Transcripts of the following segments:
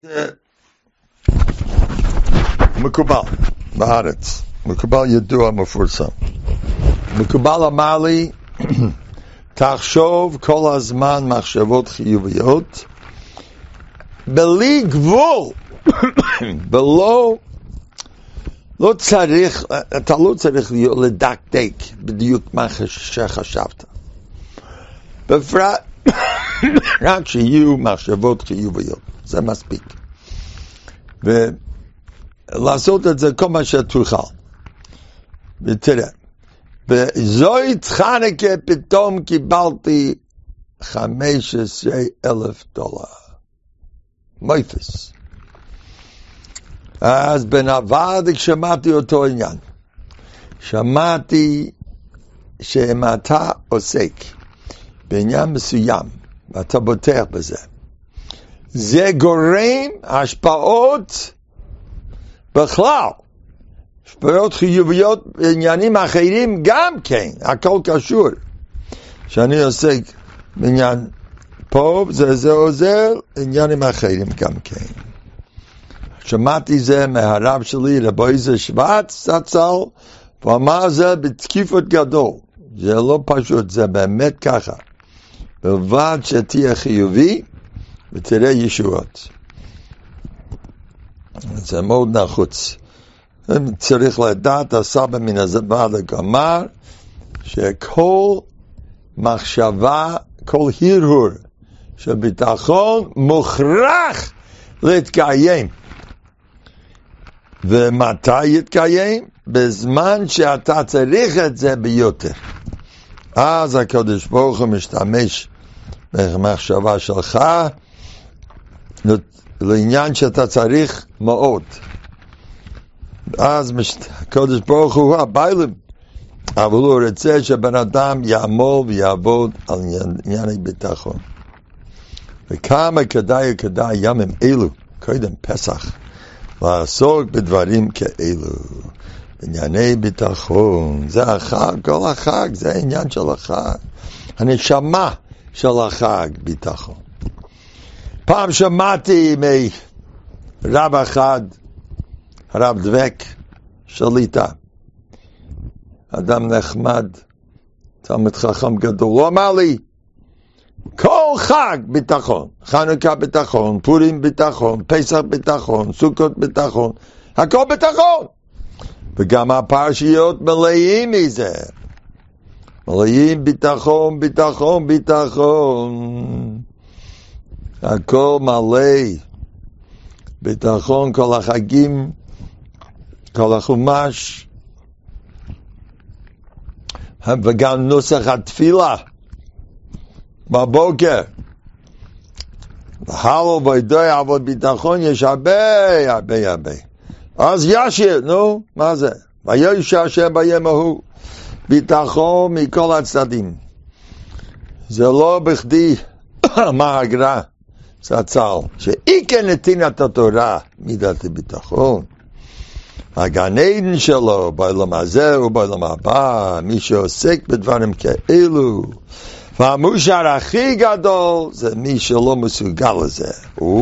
מקובל בארץ, מקובל ידוע מפורסם. מקובל אמר לי, תחשוב כל הזמן מחשבות חיוביות, בלי גבול, לא צריך, אתה לא צריך לדקדק בדיוק מה שחשבת. בפרט, רק שיהיו מחשבות חיוביות, זה מספיק. ולעשות את זה כל מה שתוכל. ותראה, בזוית חנוכה פתאום קיבלתי $15,000. מויפס. אז בנבד שמעתי אותו עניין. שמעתי שאם אתה עוסק בעניין מסוים, ואתה בוטח בזה, זה גורם השפעות בכלל, השפעות חיוביות בעניינים אחרים גם כן, הכל קשור. שאני עוסק בעניין פה, זה עוזר עניינים אחרים גם כן. שמעתי זה מהרב שלי, רבי יזהר שוורץ, זצ"ל, ואמר זה בתקיפות גדול. זה לא פשוט, זה באמת ככה. בלבד שתהיה חיובי, ותראה ישועות. זה מאוד נחוץ. צריך לדעת, הסבא מן הזבד אמר, שכל מחשבה, כל הרהור של ביטחון מוכרח להתקיים. ומתי יתקיים? בזמן שאתה צריך את זה ביותר. אז הקדוש ברוך הוא משתמש במחשבה שלך לעניין שאתה צריך מאוד. אז הקדוש ברוך הוא הבעלים, אבל הוא רוצה שבן אדם יעמול ויעבוד על ענייני ביטחון. וכמה כדאי ימים אלו, קודם פסח, לעסוק בדברים כאלו, בענייני ביטחון. זה החג, כל החג, זה העניין של החג. הנשמה של החג, ביטחון. פעם שמעתי מרב אחד, הרב דבק שליטה, אדם נחמד, תלמיד חכם גדול, הוא אמר לי, כל חג ביטחון, חנוכה ביטחון, פורים ביטחון, פסח ביטחון, סוכות ביטחון, הכל ביטחון. וגם הפרשיות מלאים מזה. מלאים ביטחון, ביטחון, ביטחון. הכל מלא. ביטחון, כל החגים, כל החומש. וגם נוסח התפילה. בבוקר. הלו וידוי עבוד ביטחון, יש הרבה. אז ישיר, נו, מה זה? וישע השם ביום ההוא, ביטחון מכל הצדדים. זה לא בכדי, מה הגר"א זצ"ל, שעיקר נתינת התורה מידת הביטחון. הגן עדן שלו, בעולם הזה ובעולם הבא, מי שעוסק בדברים כאלו, והמושר הכי גדול זה מי שלא מסוגל לזה.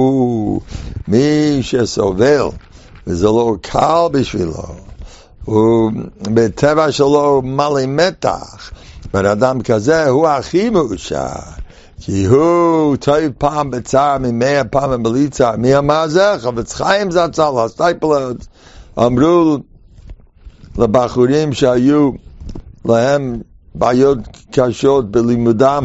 מי שסובל, וזה לא קל בשבילו. הוא בטבע שלו מלא מתח. בן אדם כזה הוא הכי מאושר. כי הוא טוב פעם בצער, 100 פעם בלי צער. מי אמר זה? חפץ חיים זצ"ל, הסטייפלד. אמרו לבחורים שהיו להם בעיות קשות בלימודם.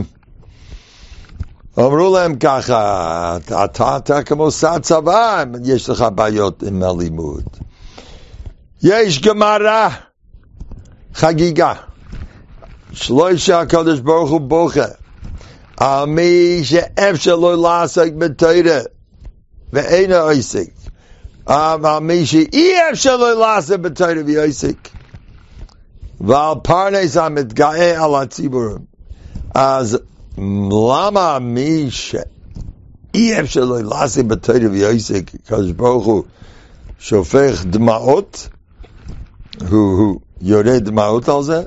אמרו להם ככה, אתה כמו שר צבא, יש לך בעיות עם הלימוד. יש גמרא, חגיגה. שלושה הקדוש ברוך הוא בוכה. על מי שאפשר לו לעסוק בתורה, ואין עוסק. על מי שאי אפשר לו לעסוק בתורה ועוסק. ועל פרנס המתגאה על הציבור. אז למה מי שאי אפשר לו לעסוק בתורה ועוסק, הקדוש ברוך הוא שופך דמעות, הוא יורד דמעות על זה?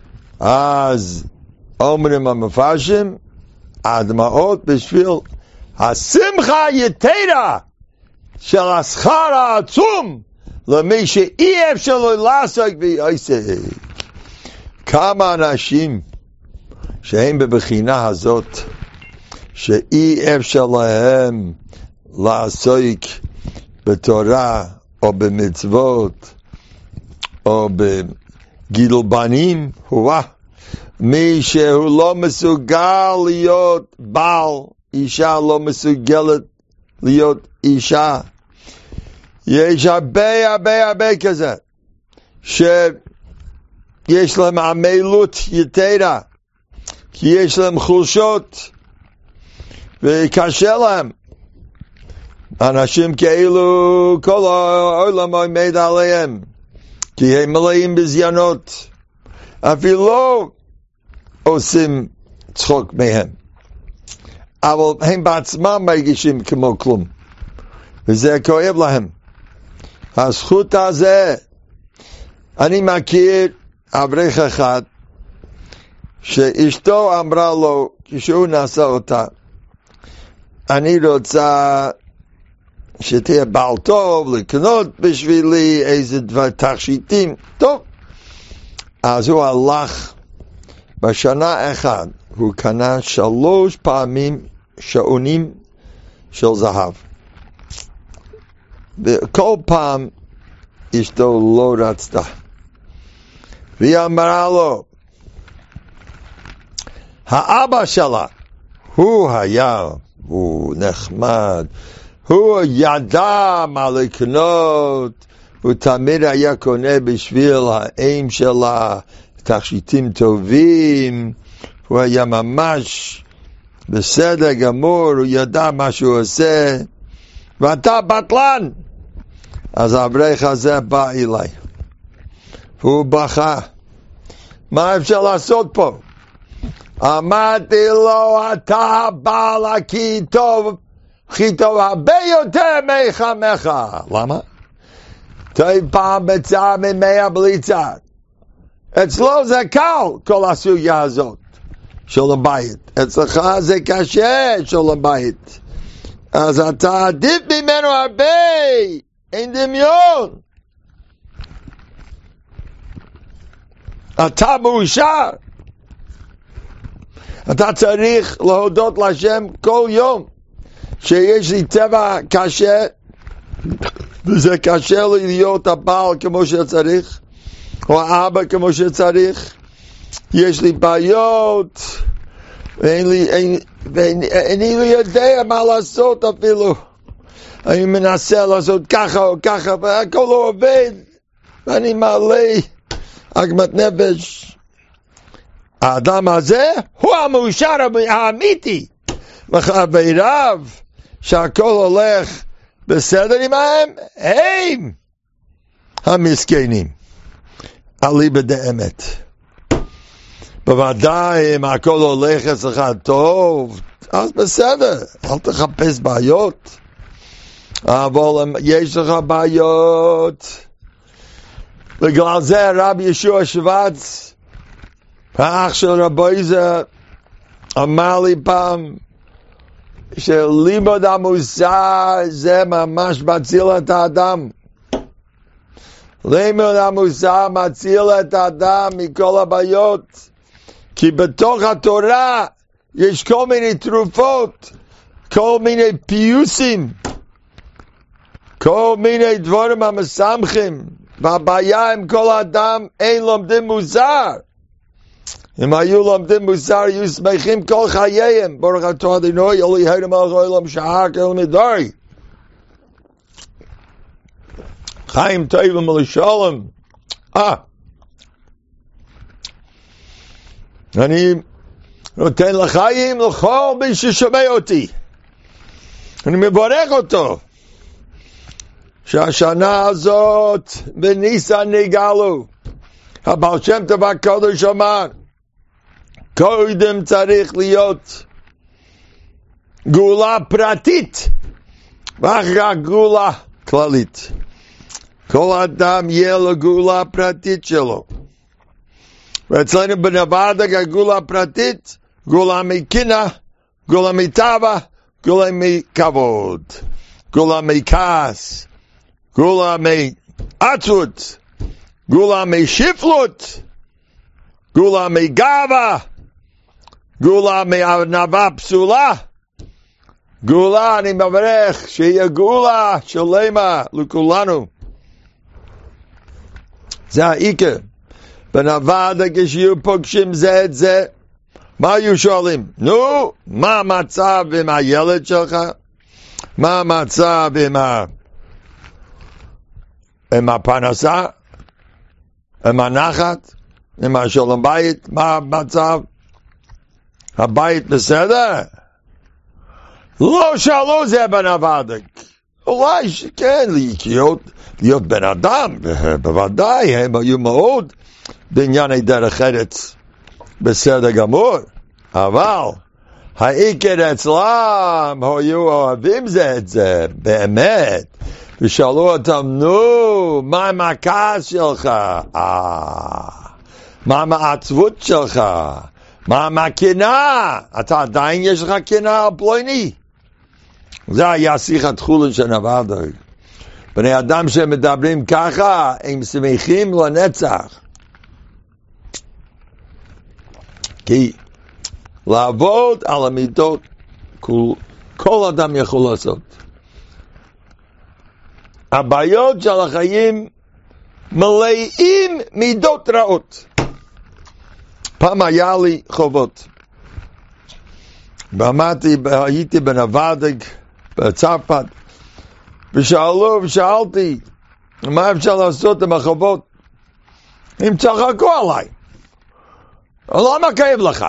אז אומרים המפרשים, הדמעות בשביל השמחה יתרה של השכר העצום למי שאי אפשר לו לעסוק בעסק. כמה אנשים שהם בבחינה הזאת שאי אפשר להם לעסוק בתורה או במצוות או בגידול בנים, מי שהוא לא מסוגל להיות בעל, אישה לא מסוגלת להיות אישה. יש הרבה כזה שיש להם עמלות יתרה, כי יש להם חולשות וקשה להם. אנשים כאלו כל העולם עומד עליהם, כי הם מלאים בזיונות, אפילו לא עושים צחוק מהם, אבל הם בעצמם מרגישים כמו כלום, וזה כואב להם. הזכות הזה, אני מכיר אברך אחד שאשתו אמרה לו כשהוא נעשה אותה, אני רוצה שתהיה בעל טוב לקנות בשבילי איזה דבר תכשיטים טוב. אז הוא הלך בשנה אחת, הוא קנה 3 פעמים שעונים של זהב, וכל פעם אשתו לא רצתה, והיא אמרה לו, האבא שלה הוא נחמד, הוא ידע מה לקנות, הוא תמיד היה קונה בשביל האם שלה תכשיטים טובים, הוא היה ממש בסדר גמור, הוא ידע מה שהוא עושה, ואתה בטלן. אז האברך הזה בא אליי, והוא בכה, מה אפשר לעשות פה? אמרתי לו, אתה בעל הכי טוב הרבה יותר מחמך. למה? טוב פעם בצער ממאה בלי צער. אצלו זה קל כל הסוגיה הזאת של הבית, אצלך זה קשה של הבית, אז אתה עדיף ממנו הרבה, אין דמיון. אתה מאושר, אתה צריך להודות להשם כל יום שיש לי טבע קשה, וזה קשה לי להיות הבעל כמו שצריך, או האבא כמו שצריך, יש לי בעיות, ואיני לי יודע מה לעשות אפילו, אני מנסה לעשות ככה או ככה, והכל לא עובד, ואני מעלה עגמת נפש. האדם הזה הוא המאושר האמיתי, וחבריו שהכל הולך בסדר עמהם, הם המסכנים. אליבא דאמת. בוודאי אם הכל הולך אצלך טוב, אז בסדר, אל תחפש בעיות. אבל יש לך בעיות, בגלל זה רב ישוע שוורץ, האח של רבי זה, אמר לי פעם, שלימוד המוסר זה ממש מציל את האדם. לימוד המוסר מציל את האדם מכל הבעיות, כי בתוך התורה יש כל מיני תרופות, כל מיני פיוסים, כל מיני דברים המשמחים, והבעיה עם כל האדם אין לומדים מוסר. אם היו לומדים מוסר, היו שמחים כל חייהם. ברוך אתה אדוני אלוהינו מלך העולם שהר כל מדורי. חיים טובים ולשלום. אני נותן לחיים לכל מי ששומע אותי. אני מברך אותו. שהשנה הזאת בניסן נגאלו. הבעל שם טוב הקדוש אמר, קודם צריך להיות גאולה פרטית ואחר גאולה כללית. כל אדם יהיה לו גאולה פרטית שלו. ואצלנו בנבדה גאולה פרטית, גאולה מקינה, גאולה מטבע, גאולה מכבוד, גאולה מכעס, גאולה מעצות, גאולה משפלות, גאולה מגאווה, גאולה מענווה פסולה, גאולה, אני מברך שיהיה גאולה שלמה לכולנו. זה העיקר. בנבדה כשיהיו פוגשים זה את זה, מה היו שואלים? נו, מה המצב עם הילד שלך? מה המצב עם הפרנסה? עם הנחת? עם השלום בית? מה המצב? הבית בסדר? לא שאלו זה בנבדה. אולי שכן, להיות בן אדם, בוודאי, הם היו מאוד בענייני דרך ארץ בסדר גמור, אבל העיקר אצלם היו אוהבים זה את זה, באמת, ושאלו אותם, נו, מה עם הכעס שלך? מה עם העצבות שלך? מה עם הקנאה? אתה עדיין יש לך קנאה על פלוני? זה היה שיחת חולין של נבדה. בני אדם שמדברים ככה, הם שמחים לנצח. כי לעבוד על המידות, כל אדם יכול לעשות. הבעיות של החיים מלאים מידות רעות. פעם היה לי חובות. הייתי בנבדה, בצרפת, ושאלתי, מה אפשר לעשות עם החובות? הם צחקו עליי. למה כאב לך?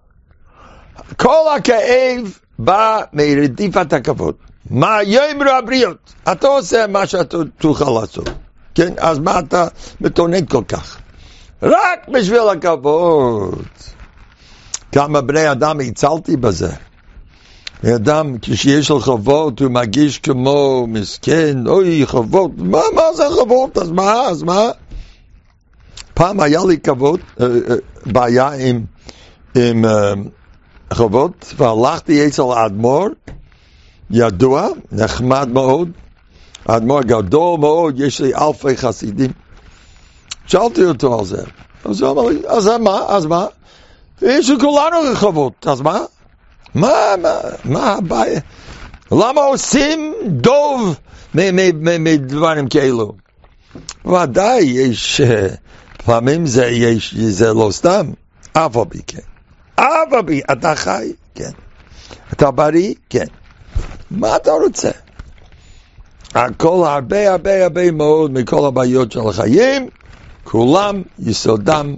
כל הכאב בא מרדיפת הכבוד. מה יאמרו הבריות? אתה עושה מה שאתה תוכל לעשות. כן? אז מה אתה מתונן כל כך? רק בשביל הכבוד. כמה בני אדם הצלתי בזה. אדם, כשיש לו חובות, הוא מרגיש כמו מסכן, אוי, חובות, מה זה חובות? אז מה? פעם היה לי כבוד, בעיה עם חובות, והלכתי אצל האדמו"ר, ידוע, נחמד מאוד, האדמו"ר גדול מאוד, יש לי אלפי חסידים. שאלתי אותו על זה, אז הוא אמר לי, אז מה? יש לכולנו רחובות, אז מה? מה הבעיה? למה עושים דוב מדברים כאלו? ודאי, יש, פעמים זה לא סתם, אף על פי כן. אף על פי, אתה חי? כן. אתה בריא? כן. מה אתה רוצה? הכל הרבה מאוד מכל הבעיות של החיים, כולם יסודם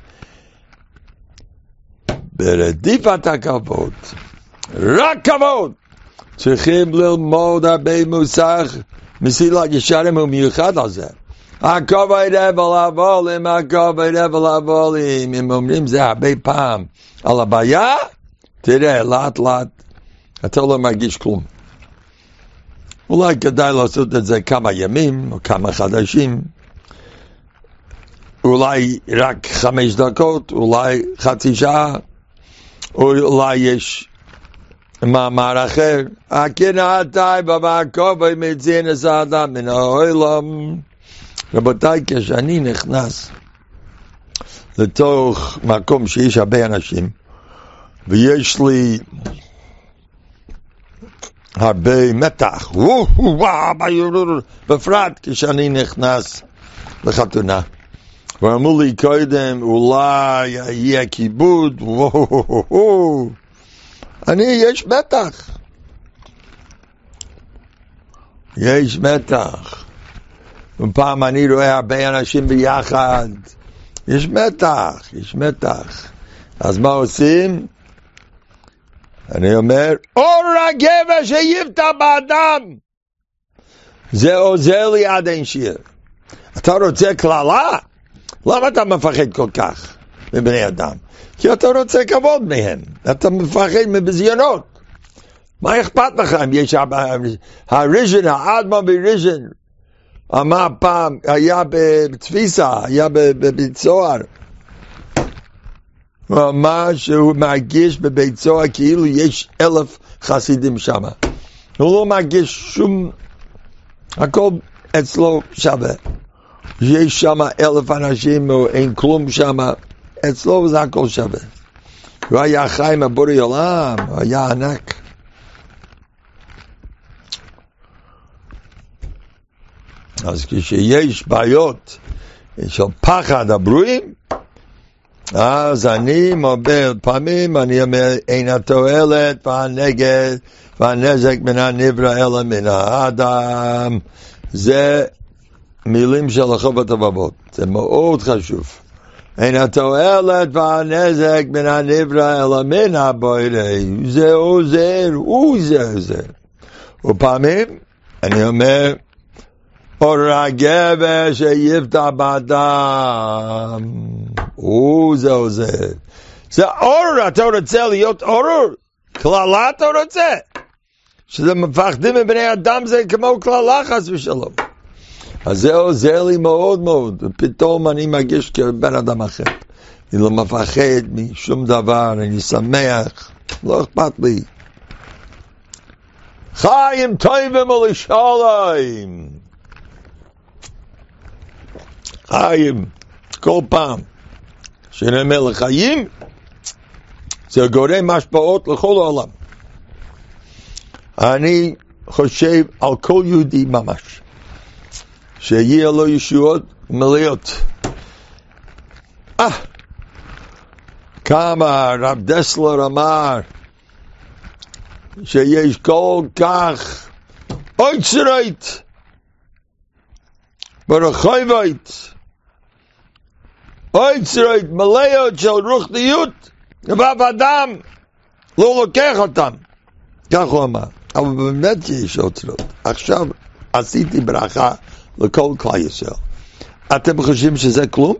ברדיפת הכבוד. רק כבוד. צריכים ללמוד הרבה מוסר, מסילת ישרים ומיוחד על זה. הכבוד אבל הבולים, אם אומרים זה הרבה פעם על הבעיה, תראה, לאט לאט, אתה לא מרגיש כלום. אולי כדאי לעשות את זה כמה ימים, או כמה חדשים, אולי רק 5 דקות, אולי חצי שעה, אולי יש מאמר אחר. הקנאה טייבה והכובד מצינס האדם מן העולם. רבותיי, כשאני נכנס לתוך מקום שיש הרבה אנשים, ויש לי הרבה מתח, בפרט כשאני נכנס לחתונה, ואמרו לי קודם, אולי יהיה כיבוד, יש מתח. יש מתח. ופעם אני רואה הרבה אנשים ביחד, יש מתח. אז מה עושים? אני אומר, אור הגבר שיפתח באדם. זה עוזר לי עד אין שיר. אתה רוצה כללה? למה אתה מפחד כל כך מבני אדם? כי אתה רוצה כבוד מהם. אתה מפחד מבזיונות. מה אכפת לך אם יש הריז'ן, האדמה בריז'ן? אמר פעם, היה בתפיסה, היה בבית סוהר. הוא אמר שהוא מרגיש בבית סוהר כאילו יש 1,000 חסידים שמה. הוא לא מגיש שום, הכל אצלו שווה. יש שמה 1,000 אנשים או אין כלום שמה, אצלו זה הכל שווה. הוא היה חי מבורא עולם, הוא היה ענק. אז כשיש בעיות של פחד הברואים, אז אני מובר פעמים, אני אומר, אין התועלת והנזק מן הנברא אלא מן האדם. זה מילים של חובת הלבבות, זה מאוד חשוב. אין התועלת והנזק מן הנברא אלא מן הבורא, זה עוזר, זה עוזר. ופעמים אני אומר, אור הגבר שיפתח באדם, זה עוזר. זה אור, אתה רוצה להיות אור? כללה אתה רוצה? שזה מפחדים מבני אדם זה כמו כללה חס ושלום. אז זה עוזר לי מאוד מאוד, ופתאום אני מרגיש כבן אדם אחר. אני לא מפחד משום דבר, אני שמח, לא אכפת לי. חיים טובים ולשלום. חיים, כל פעם שנאמר לחיים, זה גורם השפעות לכל העולם. אני חושב על כל יהודי ממש, שיהיה לו ישועות מלאות. כמה רב דסלר אמר, שיש כל כך אוצרית, ברחובות, אוצרית מלאות של רוחניות, ובאף אדם לא לוקח אותם. כך הוא אמר. אבל באמת יש אוצרות. עכשיו עשיתי ברכה לכל כלל ישראל. אתם חושבים שזה כלום?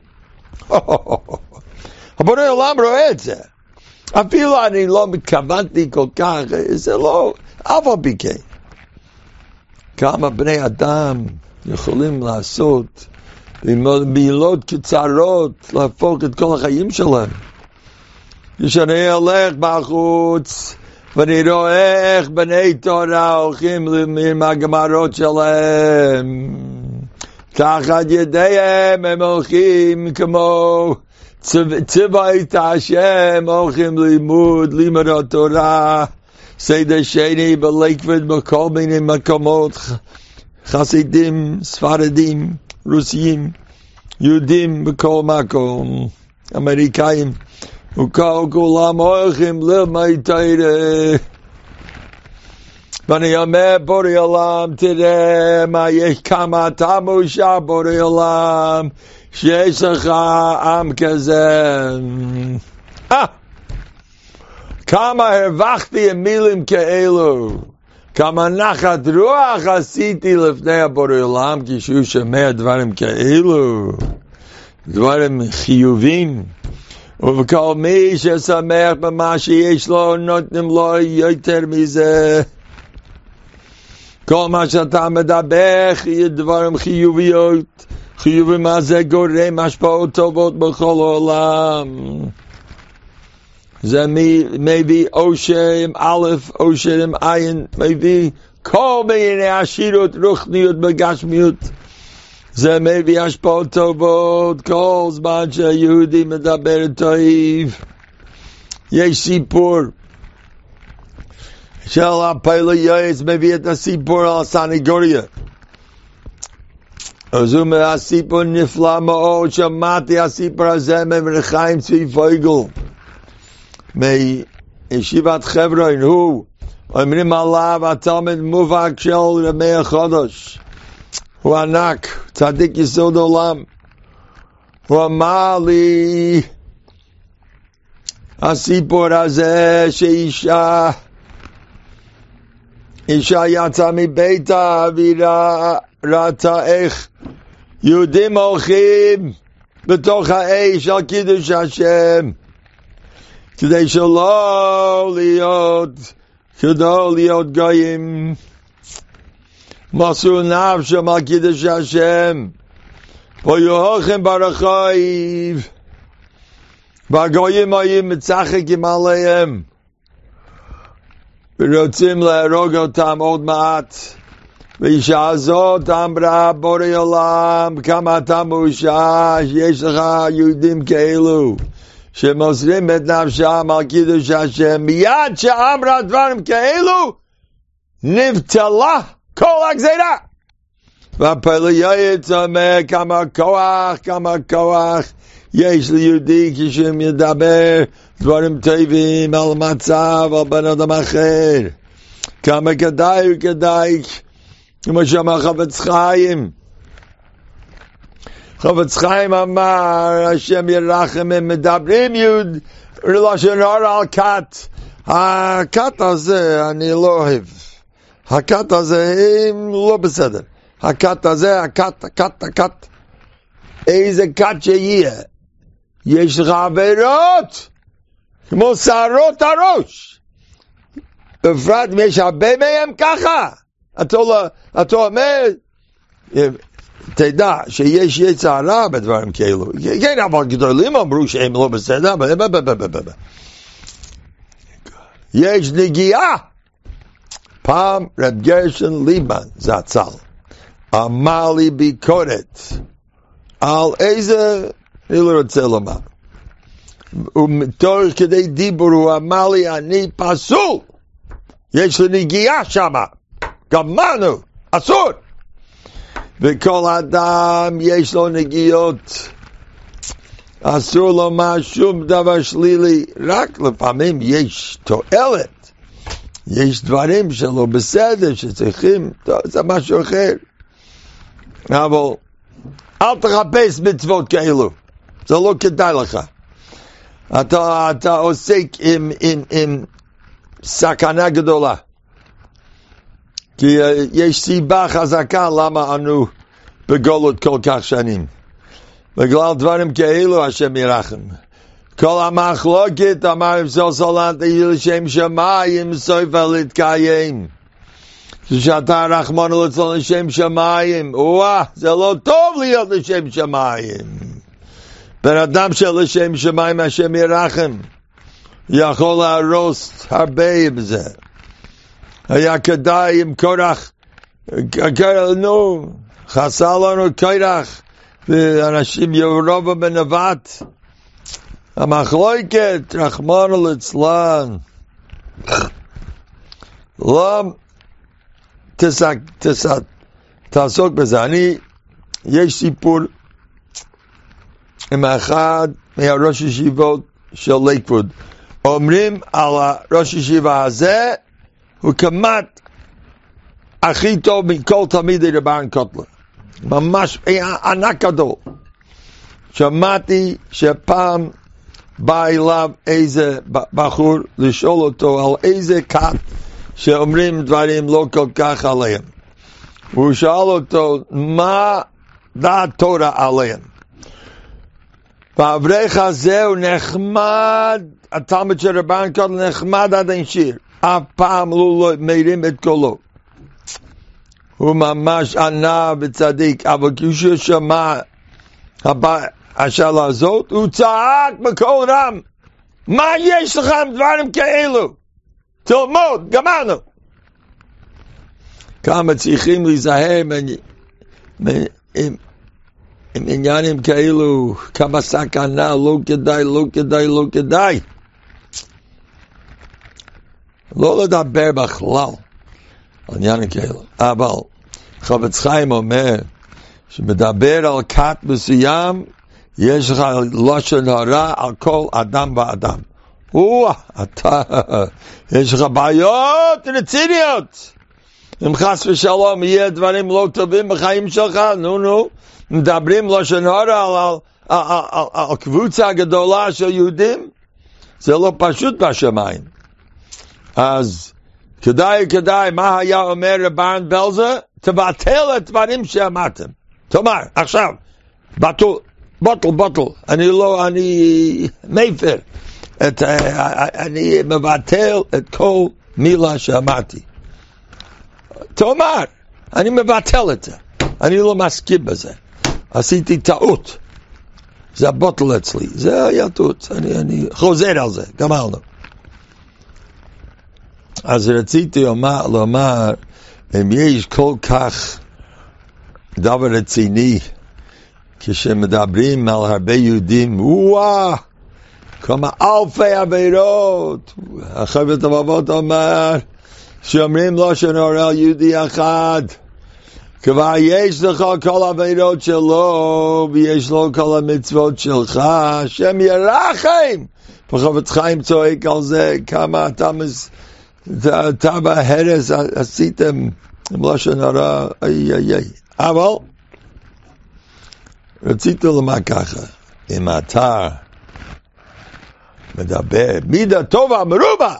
הבורא העולם רואה את זה. אפילו אני לא מתכוונתי כל כך, זה לא, אף על פי כן. כמה בני אדם יכולים לעשות במילות קצרות, להפוך את כל החיים שלהם. כשאני הולך בחוץ, ואני רואה איך בני תורה הולכים עם הגמרות שלהם. תחת ידיהם הם הולכים כמו צבאות השם, הולכים לימוד התורה, סדר שני בליכוד בכל מיני מקומות, חסידים, ספרדים, רוסיים, יהודים בכל מקום, אמריקאים, וכל כולם הולכים ללמוד תורה. ואני אומר, בורא עולם, תראה מה יש, כמה אתה מאושר, בורא עולם, שיש לך עם כזה. כמה הרווחתי עם מילים כאלו, כמה נחת רוח עשיתי לפני הבורא עולם, כשהוא שומע דברים כאלו, דברים חיובים. ובכל מי ששמח במה שיש לו, נותנים לו יותר מזה. כל מה שאתה מדבר, דברים חיוביות, חיובים הזה גורם השפעות טובות בכל העולם. זה מביא אושר עם א', אושר עם עין, מביא כל מיני עשירות, רוחניות בגשמיות. זה מביא השפעות טובות כל זמן שהיהודי מדבר טוב. יש סיפור של הפעיל יועץ, מביא את הסיפור על הסניגוריה. אז הוא אומר, הסיפור נפלא מאוד, שמעתי הסיפור הזה מרב חיים צבי פויגל, מישיבת חברון. הוא, אומרים עליו, התלמיד מובהק של רבי החודש. הוא ענק, צדיק יסוד עולם. הוא אמר לי, הסיפור הזה שאישה יצאה מביתה וראתה איך יהודים הולכים בתוך האש על קידוש השם, כדי שלא להיות גויים. מסרו נפשם על קידוש השם, והיו הולכים ברחוב, והגויים היו מצחקים עליהם, ורוצים להרוג אותם עוד מעט. ואישה הזאת אמרה בורא עולם, כמה אתה מאושר שיש לך יהודים כאלו שמוסרים את נפשם על קידוש השם. מיד שאמרה דברים כאלו נבטלה כל הגזירה. והפלייץ אומר כמה כוח יש ליהודי כשהם ידבר דברים טובים על מצב, על בן אדם אחר. כמה כדאי, כמו שאמר חפץ חיים. חפץ חיים אמר, השם ירחם, הם מדברים יהוד לשון הרע על כת. הכת הזה אני לא אוהב. הכת הזה לא בסדר. הכת הזה, הכת. איזה כת שיהיה. יש לך עבירות כמו שערות הראש. בפרט אם יש הרבה מהם ככה. אתה אומר, תדע שיש יצר רע בדברים כאלו. כן, אבל גדולים אמרו שהם לא בסדר. יש נגיעה. פעם רב גרשון ליבמן זצ"ל אמר לי ביקורת על איזה, אני לא רוצה לומר, ומתוך כדי דיבור הוא אמר לי, אני פסול, יש לי נגיעה שמה, גמרנו, אסור. וכל אדם יש לו נגיעות, אסור לומר שום דבר שלילי, רק לפעמים יש תועלת, יש דברים שלא בסדר, שצריכים, זה משהו אחר. אבל אל תחפש מצוות כאלו, זה לא כדאי לך. אתה עוסק עם סכנה גדולה. כי יש סיבה חזקה למה אנו בגלות כל כך שנים. בגלל דברים כאלו השם ירחם. כל המחלוקת אמר סולנט לשם שמיים סופה להתקיים. כשאתה רחמון ליצלן לשם שמיים, זה לא טוב להיות לשם שמיים. בן אדם של לשם שמיים השם ירחם יכול להרוס הרבה בזה. היה כדאי עם קורח, חסר לנו קורח, ואנשים ירובו בנבט. המחלוקת רחמון ליצלן. לא תעסוק בזה. יש סיפור עם אחד מהראש ישיבות של לייקווד. אומרים על הראש ישיבה הזה, הוא כמעט הכי טוב מכל תלמידי רבן קוטלר. ממש ענק גדול. שמעתי שפעם בא אליו איזה בחור לשאול אותו על איזה כת שאומרים דברים לא כל כך עליהם. הוא שאל אותו, מה דעת תורה עליהם? והאברך הזה הוא נחמד, התלמיד של רבן קוטלר נחמד עד אין שיר. אף פעם לא מרים את קולו. הוא ממש ענה וצדיק, אבל כשהוא שמע השאלה הזאת, הוא צעק בקול רם, מה יש לכם דברים כאלו? תלמוד, גמרנו. כמה צריכים להיזהר עם עניינים כאלו, כמה סכנה, לא כדאי. לא לדבר בכלל על עניינים כאלו. אבל חפץ חיים אומר, שמדבר על כת מסוים, יש לך לשון הרע על כל אדם ואדם. יש לך בעיות רציניות. אם חס ושלום יהיה דברים לא טובים בחיים שלך, מדברים לשון הרע על קבוצה גדולה של יהודים, זה לא פשוט בשמיים. אז כדאי, מה היה אומר רבן בלזר? תבטל את דברים שאמרתם. תאמר, עכשיו, בוטל, אני מפר, אני מבטל את כל מילה שאמרתי. תאמר, אני מבטל את זה, אני לא מסכים בזה, עשיתי טעות, זה הבוטל אצלי, זה היה טעות, אני חוזר על זה, גמרנו. אז רציתי לומר, אם יש כל כך דבר רציני, כשמדברים על הרבה יהודים, כמה אלפי עבירות, החבר'ה הטובות אומר, שאומרים לו שנורא יהודי אחד, כבר יש לך כל העבירות שלו, ויש לו כל המצוות שלך, השם ירחם. וחפץ חיים צועק על זה, כמה אתה בהרס עשיתם, עם לשון הרע, אבל, רציתי לומר ככה, אם אתה מדבר מידה טובה מרובה,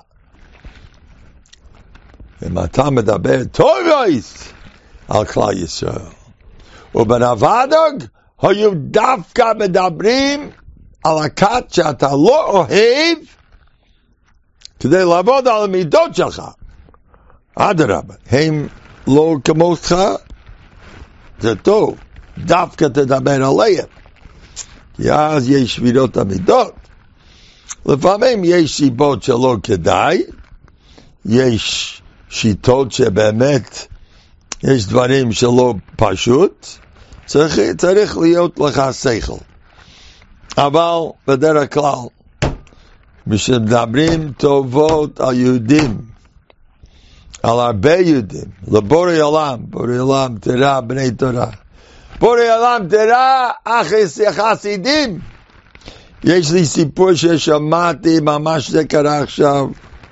אם אתה מדבר טוב יויס על כלל ישראל, ובנבדוק היו דווקא מדברים על הכת שאתה לא אוהב, כדי לעבוד על המידות שלך, אדרבה, הם לא כמותך, זה טוב, דווקא תדבר עליהם, כי אז יש שבירות המידות. לפעמים יש סיבות שלא כדאי, יש שיטות שבאמת יש דברים שלא פשוט, צריך להיות לך שכל. אבל בדרך כלל, כשמדברים טובות על יהודים, על הרבה יהודים, לבורא עולם, תראה בני תורה, בורא עולם תראה חסידים. יש לי סיפור ששמעתי, ממש זה קרה עכשיו,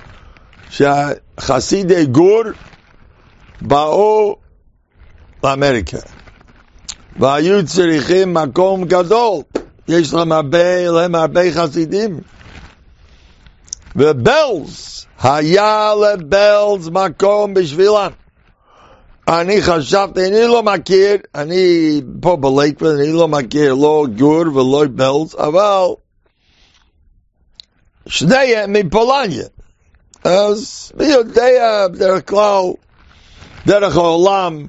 שהחסידי גור באו לאמריקה, והיו צריכים מקום גדול, יש להם הרבה חסידים, ובלז, היה לבלז מקום בשבילם. אני חשבתי, אני לא מכיר, אני פה בלייקווד, אני לא מכיר, לא גור ולא בלז, אבל שניהם מפולניה. אז מי יודע בדרך כלל, דרך העולם,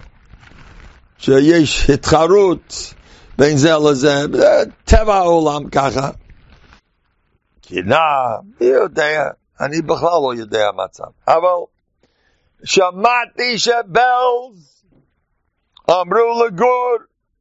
שיש התחרות בין זה לזה, טבע העולם ככה. קנאה, מי יודע, אני בכלל לא יודע מצב. אבל שמעתי שבלז אמרו לגור,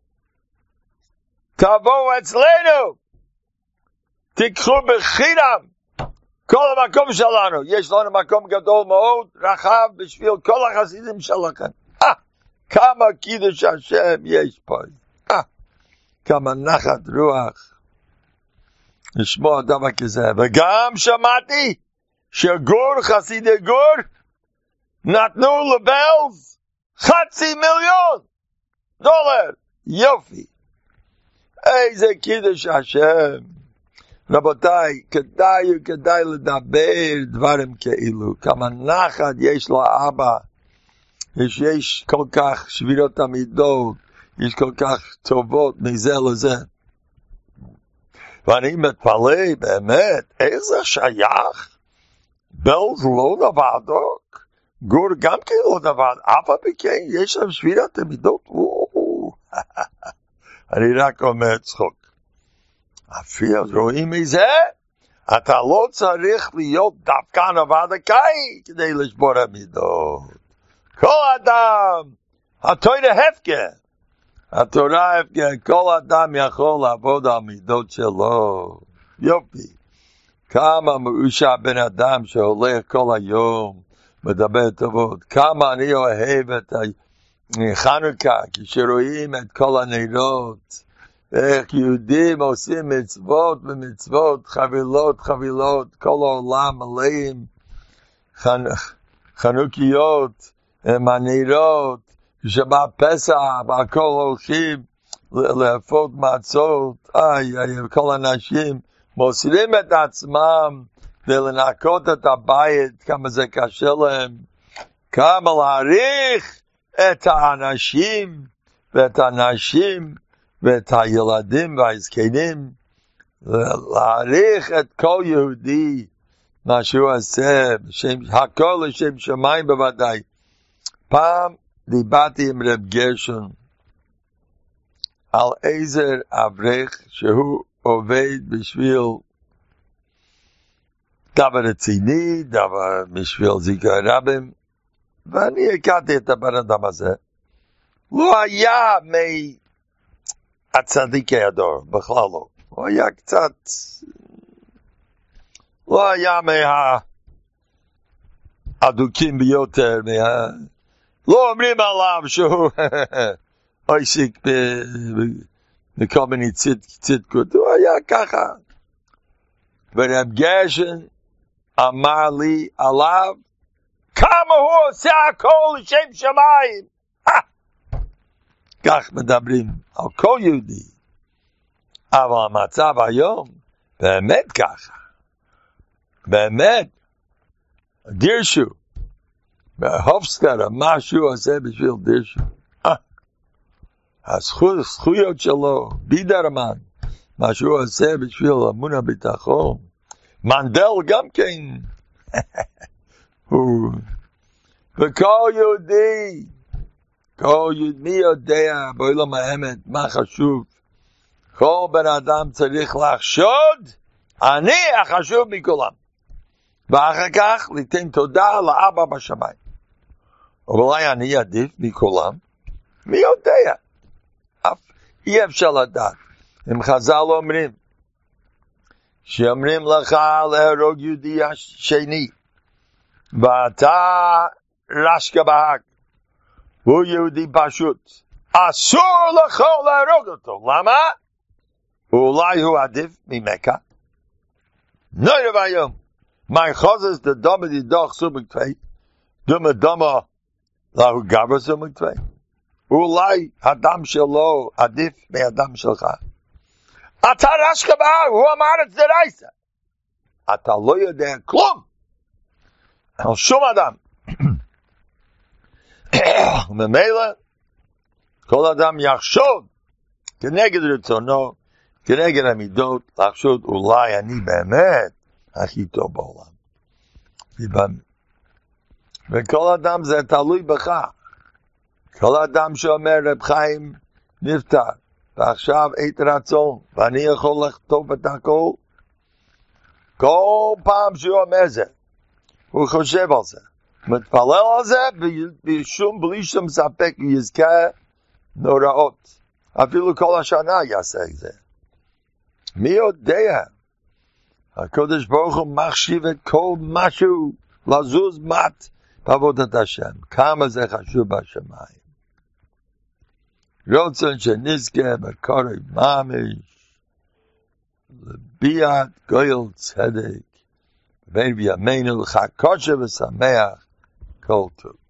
תבואו אצלנו, תיקחו בחינם כל המקום שלנו, יש לנו מקום גדול מאוד, רחב בשביל כל החסידים שלכם. כמה קידוש השם יש פה, כמה נחת רוח לשמוע דבר כזה. וגם שמעתי שגור, חסידי גור, נתנו לבלז $500,000. יופי, איזה קידוש השם. רבותיי, כדאי לדבר דברים כאילו, כמה נחת יש לאבא, יש כל כך שבירות המידות, יש כל כך טובות מזה לזה. ואני מתפלא באמת, איזה שייך, בלז לא נבדוק, גור גם כן לא נבד, אף הפיקן, יש להם שבירת המידות, אני רק אומר צחוק. אפילו רואים מזה, אתה לא צריך להיות דווקא נבדקאי כדי לשבור המידות. כל אדם, התורה הפקר, התורה הפקר, כל אדם יכול לעבוד על מידות שלו. יופי. כמה מאושר בן אדם שהולך כל היום, מדבר טובות. כמה אני אוהב את חנוכה, כשרואים את כל הנרות. איך יהודים עושים מצוות ומצוות, חבילות, כל העולם מלאים, חנוכיות, הנרות, כשבא פסח, והכל הולכים לאפות מצות, כל האנשים מוסרים את עצמם, ולנקות את הבית, כמה זה קשה להם, כמה להעריך את האנשים, ואת הנשים, ואת הילדים והזקנים, להעריך את כל יהודי, מה שהוא עושה, הכל לשם שמיים בוודאי. פעם דיברתי עם רב גרשון, על עזר אברך, שהוא עובד בשביל דבר רציני, דבר בשביל זיכרון רבים, ואני הכרתי את הבן אדם הזה. לא היה מהצדיקי הדור, בכלל לא. הוא היה קצת, לא היה מהאדוקים ביותר, לא אומרים עליו שהוא עוסיק בכל מיני צדקות, הוא היה ככה. ורב גרשן אמר לי עליו, כמה הוא עושה הכל לשם שמיים. כך מדברים על כל יהודי. אבל המצב היום, באמת ככה. באמת. דירשו. בהופסטר, מה שהוא עושה בשביל דירשו. הזכויות שלו, בידרמן, מה שהוא עושה בשביל אמון הביטחון. מנדל גם כן. וכל יהודי, מי יודע בעולם האמת מה חשוב? כל בן אדם צריך לחשוד, אני החשוב מכולם. ואחר כך ליתן תודה לאבא בשמיים. אולי אני עדיף מכולם? מי יודע? אי אפשר לדעת. הם חז"ל אומרים, שאומרים לך להרוג יהודי שני, ואתה רשקה בהג, הוא יהודי פשוט, אסור לך להרוג אותו. למה? אולי הוא עדיף ממכה. נוי רב היום, מי חוזס דדומה דידוח סומקטווי, דומה להו גבר סומקטווי. אולי הדם שלו עדיף מהדם שלך. אתה רשקה בהר, הוא אמר את זה רייסה. אתה לא יודע כלום. על שום אדם. וממילא, כל אדם יחשוד, כנגד רצונו, כנגד המידות, לחשוד אולי אני באמת הכי טוב בעולם. וכל אדם זה תלוי בך. כל אדם שאומר רב חיים נפטר, ועכשיו עת רצון, ואני יכול לכתוב את הכל, כל פעם שהוא אומר זה, הוא חושב על זה, מתפלל על זה, בלי שום ספק יזכה נוראות. אפילו כל השנה יעשה את זה. מי יודע? הקדוש ברוך הוא מחשיב את כל משהו לזוז מת בעבודת השם. כמה זה חשוב בשמיים. רוצן שנזכה בקורא ממש לביאת גואל צדק בין בימינו לחג קודש ושמח כל טוב.